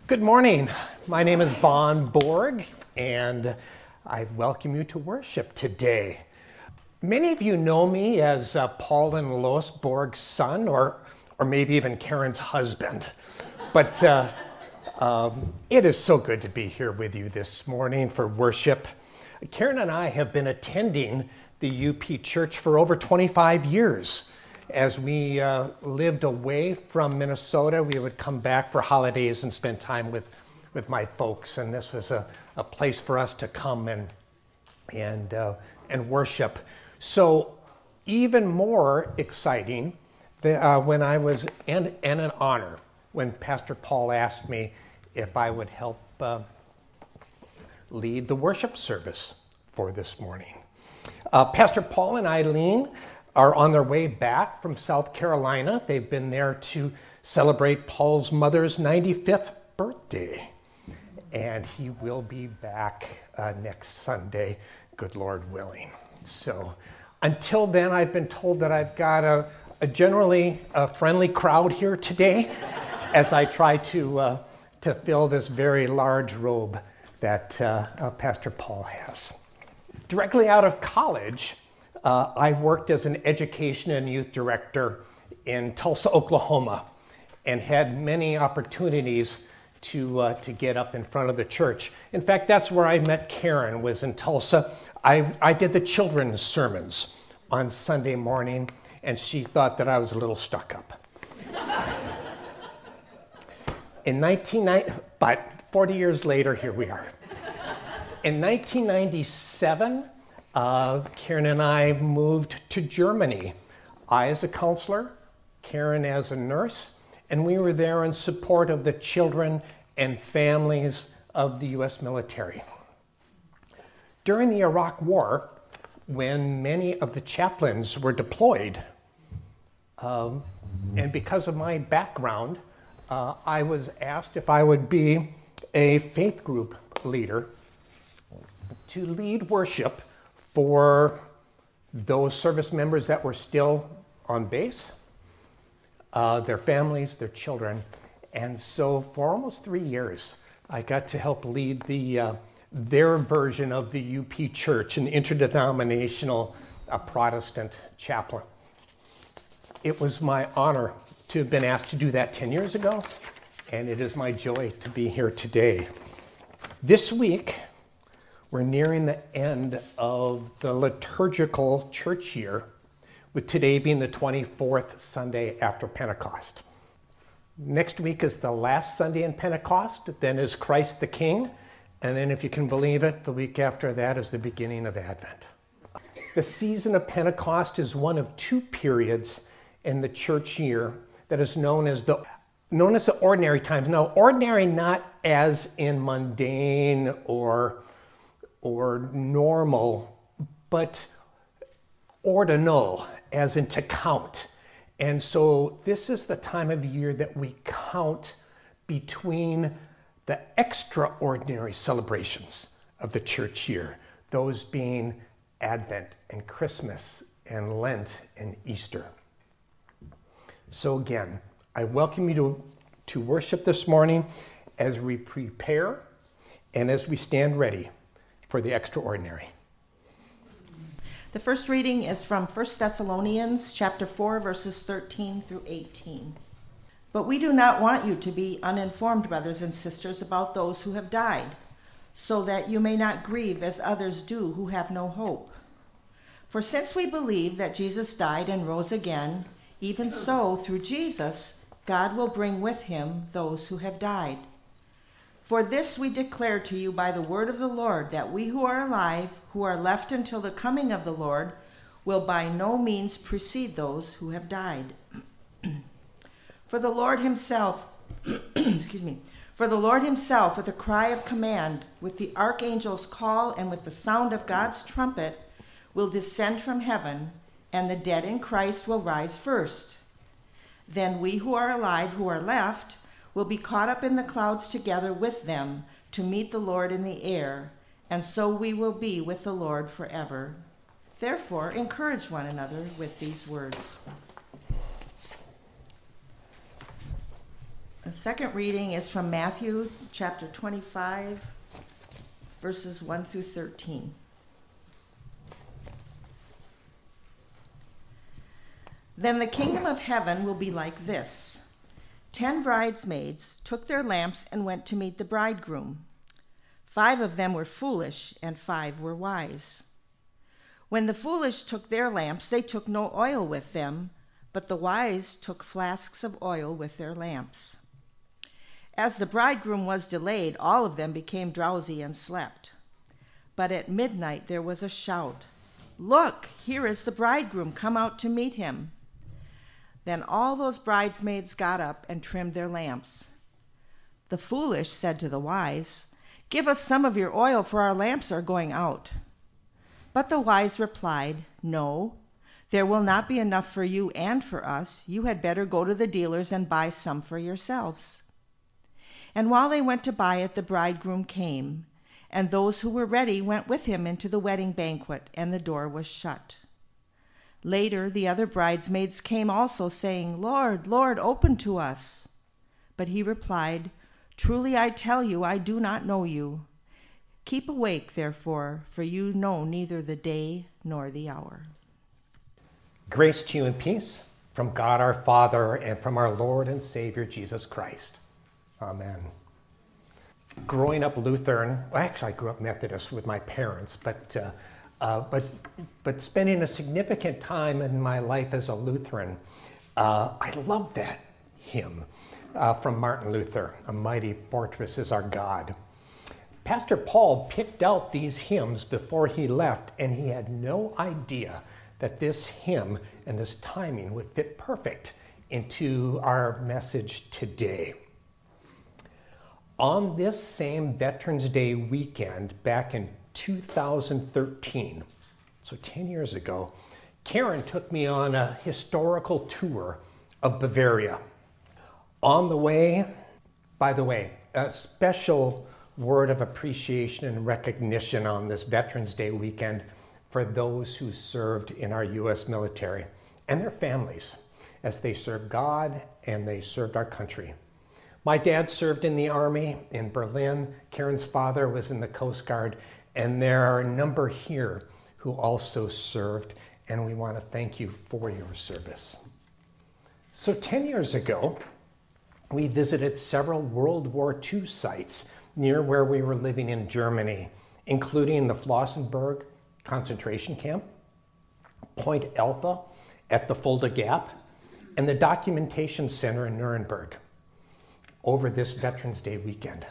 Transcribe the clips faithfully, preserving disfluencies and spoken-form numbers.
Good morning. My name is Vaughn Borg, and I welcome you to worship today. Many of you know me as uh, Paul and Lois Borg's son, or, or maybe even Karen's husband. But uh, um, it is so good to be here with you this morning for worship. Karen and I have been attending the U P Church for over twenty-five years. As we uh, lived away from Minnesota, we would come back for holidays and spend time with, with my folks. And this was a, a place for us to come and, and, uh, and worship. So even more exciting the, uh, when I was, and, and an honor, when Pastor Paul asked me if I would help uh, lead the worship service for this morning. Uh, Pastor Paul and Eileen are on their way back from South Carolina. They've been there to celebrate Paul's mother's ninety-fifth birthday. And he will be back uh, next Sunday, good Lord willing. So until then, I've been told that I've got a, a generally a friendly crowd here today as I try to, uh, to fill this very large robe that uh, uh, Pastor Paul has. Directly out of college, Uh, I worked as an education and youth director in Tulsa, Oklahoma, and had many opportunities to uh, to get up in front of the church. In fact, that's where I met Karen, was in Tulsa. I, I did the children's sermons on Sunday morning, and she thought that I was a little stuck up. In nineteen ninety, but forty years later, here we are. In nineteen ninety-seven, Uh, Karen and I moved to Germany. I as a counselor, Karen as a nurse, and we were there in support of the children and families of the U S military. During the Iraq War, when many of the chaplains were deployed, um, and because of my background, uh, I was asked if I would be a faith group leader to lead worship for those service members that were still on base, uh, their families, their children. And so for almost three years, I got to help lead the uh, their version of the U P Church, an interdenominational uh, Protestant chaplain. It was my honor to have been asked to do that ten years ago, and it is my joy to be here today. This week, we're nearing the end of the liturgical church year, with today being the twenty-fourth Sunday after Pentecost. Next week is the last Sunday in Pentecost, then is Christ the King, and then, if you can believe it, the week after that is the beginning of Advent. The season of Pentecost is one of two periods in the church year that is known as the known as the ordinary times. Now, ordinary not as in mundane or or normal, but ordinal, as in to count. And so this is the time of year that we count between the extraordinary celebrations of the church year, those being Advent and Christmas and Lent and Easter. So again, I welcome you to, to worship this morning as we prepare and as we stand ready for the extraordinary. The first reading is from First Thessalonians chapter four, verses thirteen through eighteen. But we do not want you to be uninformed, brothers and sisters, about those who have died, so that you may not grieve as others do who have no hope. For since we believe that Jesus died and rose again, even so, through Jesus, God will bring with him those who have died. For this we declare to you by the word of the Lord, that we who are alive, who are left until the coming of the Lord, will by no means precede those who have died. For the Lord himself, excuse me, for the Lord himself, with a cry of command, with the archangel's call, and with the sound of God's trumpet, will descend from heaven, and the dead in Christ will rise first. Then we who are alive, who are left, will be caught up in the clouds together with them to meet the Lord in the air, and so we will be with the Lord forever. Therefore, encourage one another with these words. The second reading is from Matthew chapter twenty-five, verses one through thirteen. Then the kingdom of heaven will be like this. Ten bridesmaids took their lamps and went to meet the bridegroom. Five of them were foolish, and five were wise. When the foolish took their lamps, they took no oil with them, but the wise took flasks of oil with their lamps. As the bridegroom was delayed, all of them became drowsy and slept. But at midnight there was a shout, "Look, here is the bridegroom, come out to meet him." Then all those bridesmaids got up and trimmed their lamps. The foolish said to the wise, "Give us some of your oil, for our lamps are going out." But the wise replied, "No, there will not be enough for you and for us. You had better go to the dealers and buy some for yourselves." And while they went to buy it, the bridegroom came, and those who were ready went with him into the wedding banquet, and the door was shut. Later, the other bridesmaids came also, saying, "Lord, Lord, open to us." But he replied, "Truly I tell you, I do not know you. Keep awake, therefore, for you know neither the day nor the hour." Grace to you and peace from God our Father and from our Lord and Savior Jesus Christ. Amen. Growing up Lutheran, well, actually I grew up Methodist with my parents, but uh, uh, but but spending a significant time in my life as a Lutheran, uh, I love that hymn uh, from Martin Luther, "A Mighty Fortress is Our God." Pastor Paul picked out these hymns before he left, and he had no idea that this hymn and this timing would fit perfect into our message today. On this same Veterans Day weekend back in two thousand thirteen, so ten years ago, Karen took me on a historical tour of Bavaria. On the way, by the way, a special word of appreciation and recognition on this Veterans Day weekend for those who served in our U S military and their families as they served God and they served our country. My dad served in the Army in Berlin. Karen's father was in the Coast Guard, and there are a number here who also served, and we want to thank you for your service. So ten years ago, we visited several World War Two sites near where we were living in Germany, including the Flossenburg concentration camp, Point Alpha at the Fulda Gap, and the Documentation Center in Nuremberg over this Veterans Day weekend.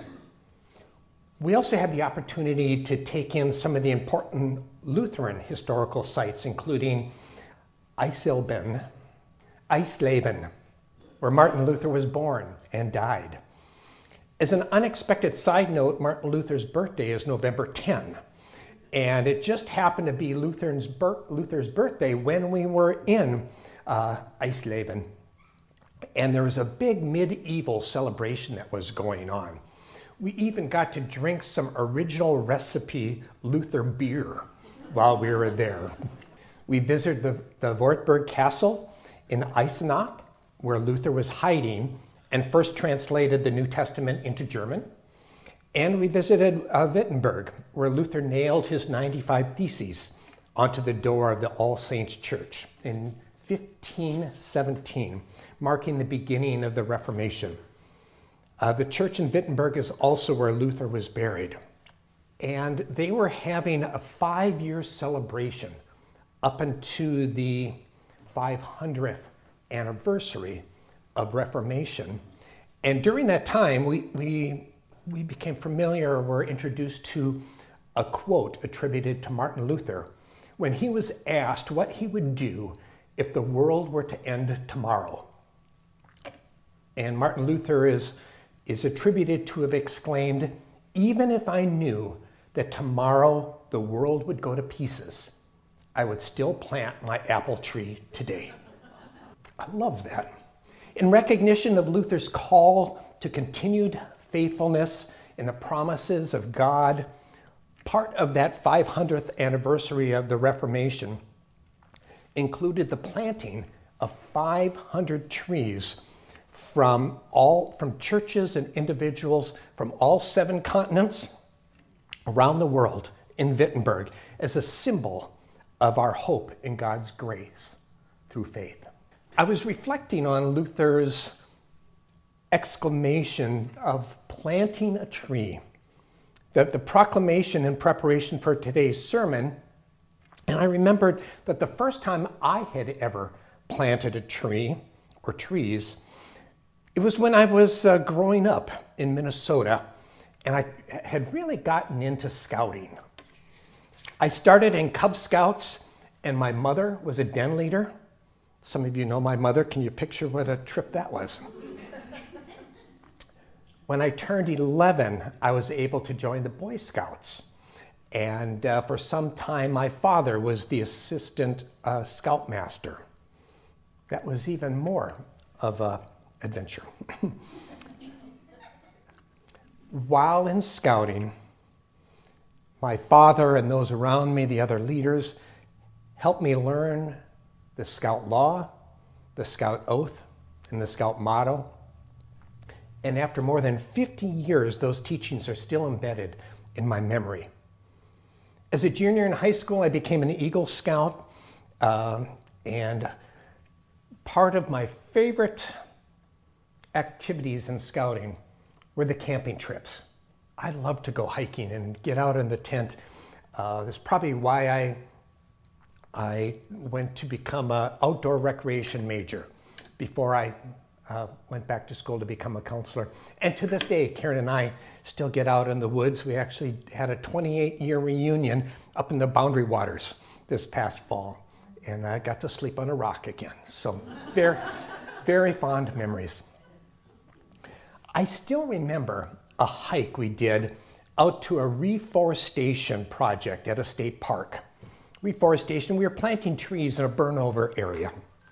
We also had the opportunity to take in some of the important Lutheran historical sites, including Eisleben, Eisleben, where Martin Luther was born and died. As an unexpected side note, Martin Luther's birthday is November tenth, and it just happened to be Luther's, bir- Luther's birthday when we were in uh, Eisleben. And there was a big medieval celebration that was going on. We even got to drink some original recipe Luther beer while we were there. We visited the, the Wartburg Castle in Eisenach, where Luther was hiding and first translated the New Testament into German. And we visited uh, Wittenberg, where Luther nailed his ninety-five Theses onto the door of the All Saints Church in fifteen seventeen, marking the beginning of the Reformation. Uh, the church in Wittenberg is also where Luther was buried. And they were having a five-year celebration up into the five hundredth anniversary of Reformation. And during that time, we, we, we became familiar, were introduced to a quote attributed to Martin Luther when he was asked what he would do if the world were to end tomorrow. And Martin Luther is, is attributed to have exclaimed, "Even if I knew that tomorrow the world would go to pieces, I would still plant my apple tree today." I love that. In recognition of Luther's call to continued faithfulness in the promises of God, part of that five hundredth anniversary of the Reformation included the planting of five hundred trees from all from churches and individuals from all seven continents around the world in Wittenberg as a symbol of our hope in God's grace through faith. I was reflecting on Luther's exclamation of planting a tree, that the proclamation in preparation for today's sermon, and I remembered that the first time I had ever planted a tree or trees, it was when I was uh, growing up in Minnesota, and I had really gotten into scouting. I started in Cub Scouts, and my mother was a den leader. Some of you know my mother. Can you picture what a trip that was? When I turned eleven, I was able to join the Boy Scouts. And uh, for some time, my father was the assistant uh, scoutmaster. That was even more of an adventure. While in scouting, my father and those around me, the other leaders, helped me learn the Scout law, the Scout oath, and the Scout motto. And after more than fifty years, those teachings are still embedded in my memory. As a junior in high school, I became an Eagle Scout, uh, and part of my favorite activities in scouting were the camping trips. I love to go hiking and get out in the tent. Uh, that's probably why I, I went to become an outdoor recreation major before I Uh, went back to school to become a counselor. And to this day, Karen and I still get out in the woods. We actually had a twenty-eight year reunion up in the Boundary Waters this past fall. And I got to sleep on a rock again. So very, very fond memories. I still remember a hike we did out to a reforestation project at a state park. Reforestation, we were planting trees in a burn over area.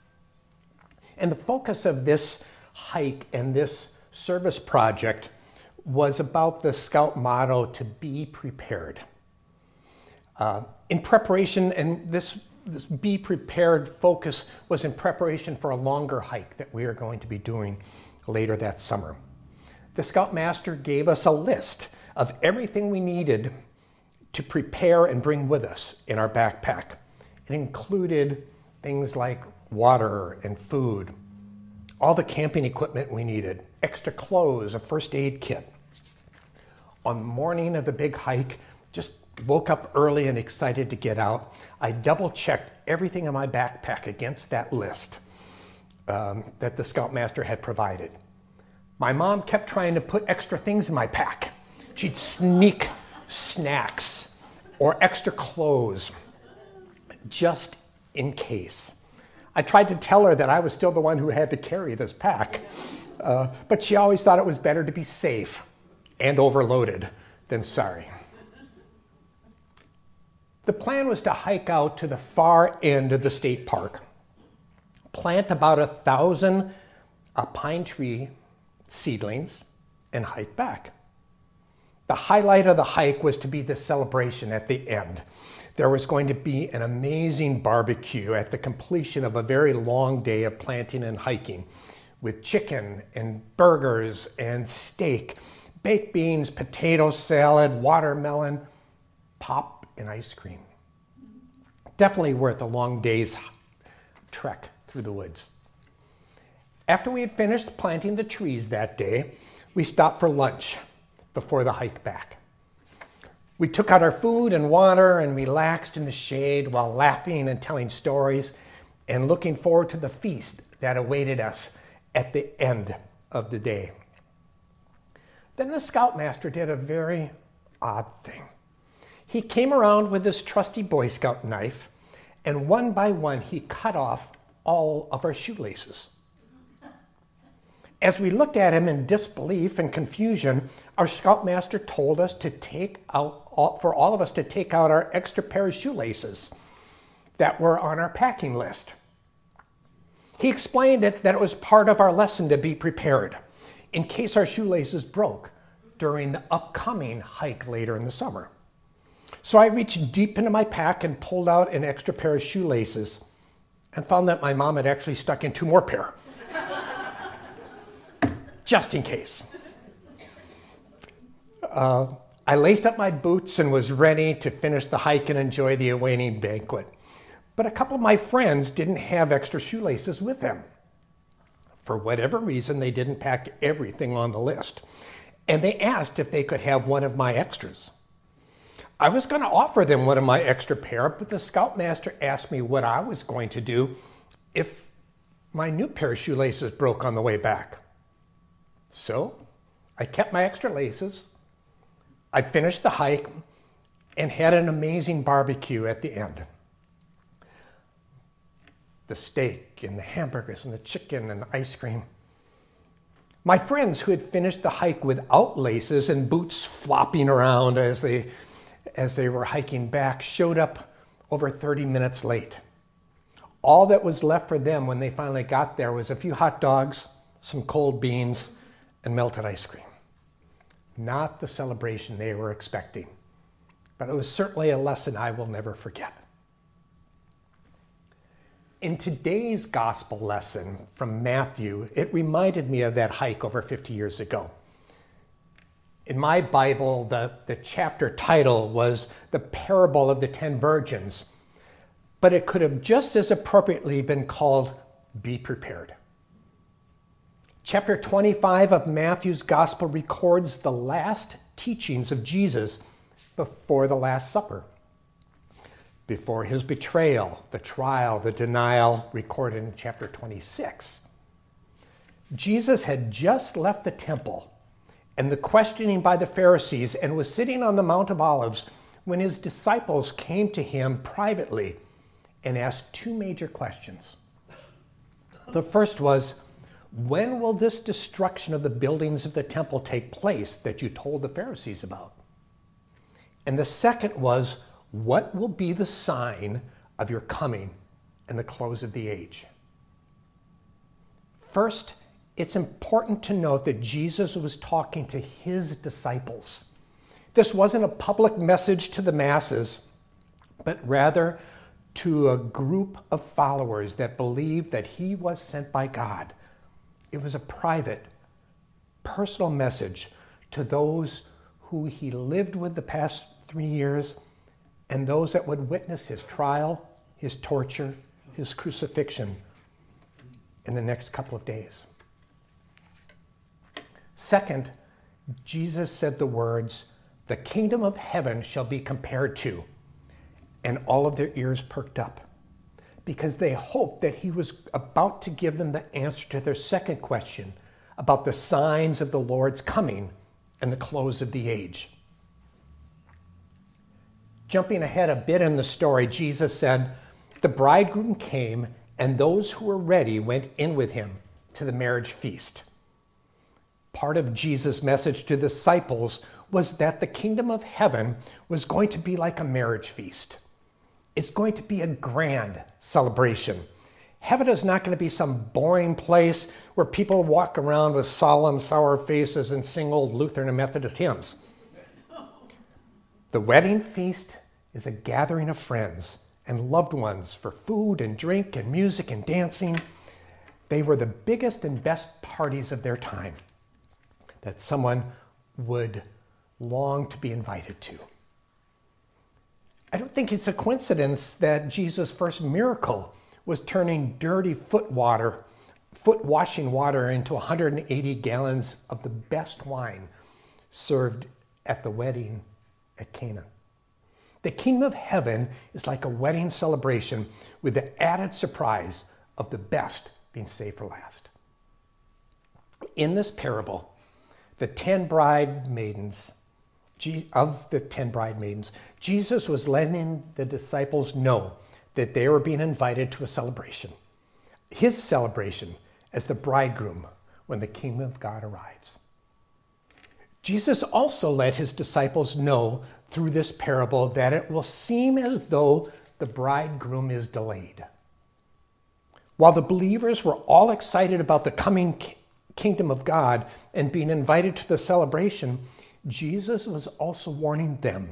And the focus of this hike and this service project was about the Scout motto, to be prepared. Uh, in preparation, and this, this be prepared focus was in preparation for a longer hike that we are going to be doing later that summer. The Scoutmaster gave us a list of everything we needed to prepare and bring with us in our backpack. It included things like water and food, all the camping equipment we needed, extra clothes, a first aid kit. On the morning of the big hike, just woke up early and excited to get out. I double checked everything in my backpack against that list um, that the Scoutmaster had provided. My mom kept trying to put extra things in my pack. She'd sneak snacks or extra clothes just in case. I tried to tell her that I was still the one who had to carry this pack, uh, but she always thought it was better to be safe and overloaded than sorry. The plan was to hike out to the far end of the state park, plant about a thousand uh, pine tree seedlings, and hike back. The highlight of the hike was to be the celebration at the end. There was going to be an amazing barbecue at the completion of a very long day of planting and hiking, with chicken and burgers and steak, baked beans, potato salad, watermelon, pop, and ice cream. Definitely worth a long day's trek through the woods. After we had finished planting the trees that day, we stopped for lunch before the hike back. We took out our food and water and relaxed in the shade while laughing and telling stories and looking forward to the feast that awaited us at the end of the day. Then the Scoutmaster did a very odd thing. He came around with his trusty Boy Scout knife, and one by one he cut off all of our shoelaces. As we looked at him in disbelief and confusion, our Scoutmaster told us to take out, all, for all of us to take out our extra pair of shoelaces that were on our packing list. He explained it, that it was part of our lesson to be prepared in case our shoelaces broke during the upcoming hike later in the summer. So I reached deep into my pack and pulled out an extra pair of shoelaces and found that my mom had actually stuck in two more pair. just in case. Uh, I laced up my boots and was ready to finish the hike and enjoy the awaiting banquet. But a couple of my friends didn't have extra shoelaces with them. For whatever reason, they didn't pack everything on the list. And they asked if they could have one of my extras. I was going to offer them one of my extra pair, but the scoutmaster asked me what I was going to do if my new pair of shoelaces broke on the way back. So I kept my extra laces. I finished the hike and had an amazing barbecue at the end. The steak and the hamburgers and the chicken and the ice cream. My friends who had finished the hike without laces and boots flopping around as they, as they were hiking back showed up over thirty minutes late. All that was left for them when they finally got there was a few hot dogs, some cold beans, and melted ice cream. Not the celebration they were expecting, but it was certainly a lesson I will never forget. In today's gospel lesson from Matthew, it reminded me of that hike over fifty years ago. In my Bible, the, the chapter title was The Parable of the Ten Virgins, but it could have just as appropriately been called Be Prepared. Chapter twenty-five of Matthew's Gospel records the last teachings of Jesus before the Last Supper, before his betrayal, the trial, the denial, recorded in chapter twenty-six. Jesus had just left the temple and the questioning by the Pharisees and was sitting on the Mount of Olives when his disciples came to him privately and asked two major questions. The first was, when will this destruction of the buildings of the temple take place that you told the Pharisees about? And the second was, what will be the sign of your coming and the close of the age? First, it's important to note that Jesus was talking to his disciples. This wasn't a public message to the masses, but rather to a group of followers that believed that he was sent by God. It was a private, personal message to those who he lived with the past three years and those that would witness his trial, his torture, his crucifixion in the next couple of days. Second, Jesus said the words, "The kingdom of heaven shall be compared to," and all of their ears perked up because they hoped that he was about to give them the answer to their second question about the signs of the Lord's coming and the close of the age. Jumping ahead a bit in the story, Jesus said, "The bridegroom came, and those who were ready went in with him to the marriage feast." Part of Jesus' message to the disciples was that the kingdom of heaven was going to be like a marriage feast. It's going to be a grand celebration. Heaven is not going to be some boring place where people walk around with solemn, sour faces and sing old Lutheran and Methodist hymns. The wedding feast is a gathering of friends and loved ones for food and drink and music and dancing. They were the biggest and best parties of their time that someone would long to be invited to. I don't think it's a coincidence that Jesus' first miracle was turning dirty foot water, foot washing water into one hundred eighty gallons of the best wine served at the wedding at Cana. The kingdom of heaven is like a wedding celebration with the added surprise of the best being saved for last. In this parable, the ten bridemaidens, of the ten bridemaidens, Jesus was letting the disciples know that they were being invited to a celebration. His celebration as the bridegroom when the kingdom of God arrives. Jesus also let his disciples know through this parable that it will seem as though the bridegroom is delayed. While the believers were all excited about the coming kingdom of God and being invited to the celebration, Jesus was also warning them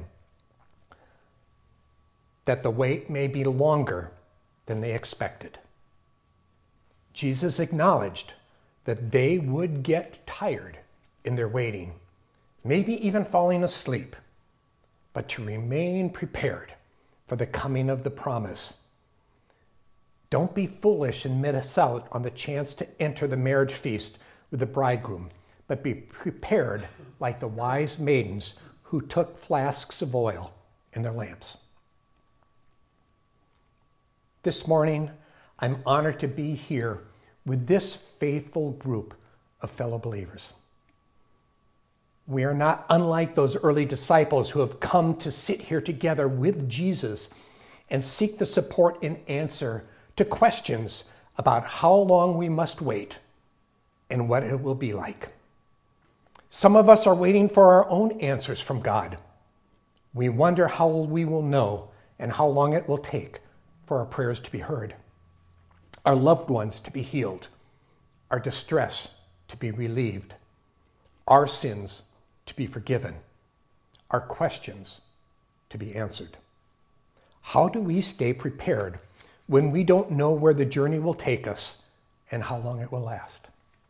that the wait may be longer than they expected. Jesus acknowledged that they would get tired in their waiting, maybe even falling asleep, but to remain prepared for the coming of the promise. Don't be foolish and miss out on the chance to enter the marriage feast with the bridegroom, but be prepared like the wise maidens who took flasks of oil in their lamps. This morning, I'm honored to be here with this faithful group of fellow believers. We are not unlike those early disciples who have come to sit here together with Jesus and seek the support and answer to questions about how long we must wait and what it will be like. Some of us are waiting for our own answers from God. We wonder how we will know and how long it will take for our prayers to be heard, our loved ones to be healed, our distress to be relieved, our sins to be forgiven, our questions to be answered. How do we stay prepared when we don't know where the journey will take us and how long it will last?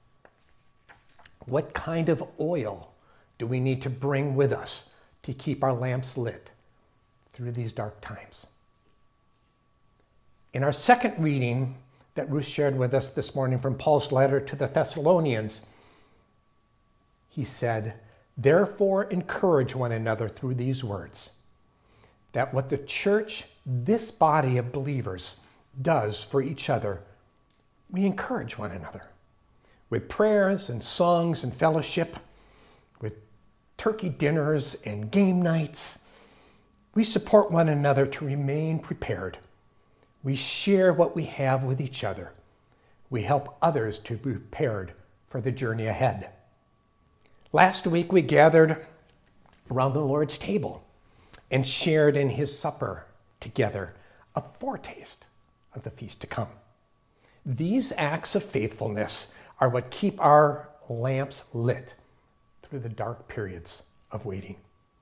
What kind of oil do we need to bring with us to keep our lamps lit through these dark times? In our second reading that Ruth shared with us this morning from Paul's letter to the Thessalonians, he said, "Therefore encourage one another through these words, that what the church, this body of believers, does for each other, we encourage one another with prayers and songs and fellowship, with turkey dinners and game nights. We support one another to remain prepared. We share what we have with each other. We help others to be prepared for the journey ahead." Last week, we gathered around the Lord's table and shared in his supper together, a foretaste of the feast to come. These acts of faithfulness are what keep our lamps lit through the dark periods of waiting.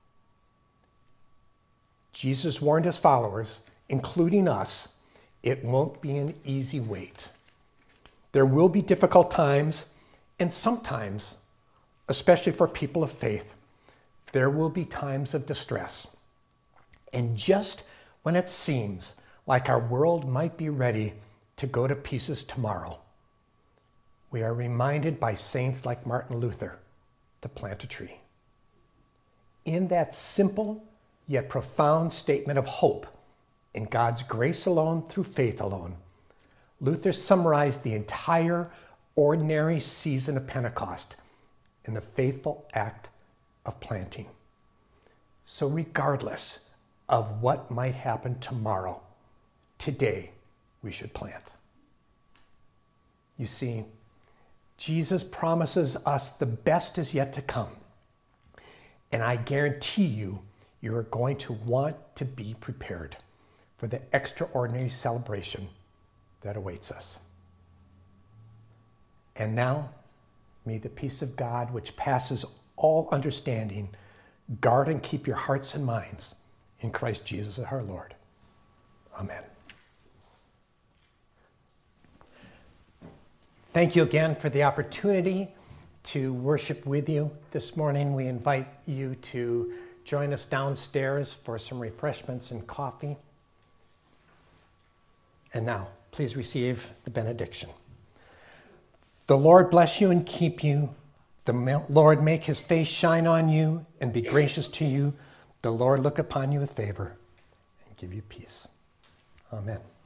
Jesus warned his followers, including us, it won't be an easy wait. There will be difficult times, and sometimes, especially for people of faith, there will be times of distress. And just when it seems like our world might be ready to go to pieces tomorrow, we are reminded by saints like Martin Luther to plant a tree. In that simple yet profound statement of hope in God's grace alone through faith alone, Luther summarized the entire ordinary season of Pentecost in the faithful act of planting. So regardless of what might happen tomorrow, today we should plant. You see, Jesus promises us the best is yet to come. And I guarantee you, you are going to want to be prepared for the extraordinary celebration that awaits us. And now, may the peace of God, which passes all understanding, guard and keep your hearts and minds in Christ Jesus our Lord. Amen. Thank you again for the opportunity to worship with you this morning. We invite you to join us downstairs for some refreshments and coffee. And now, please receive the benediction. The Lord bless you and keep you. The Lord make his face shine on you and be gracious to you. The Lord look upon you with favor and give you peace. Amen.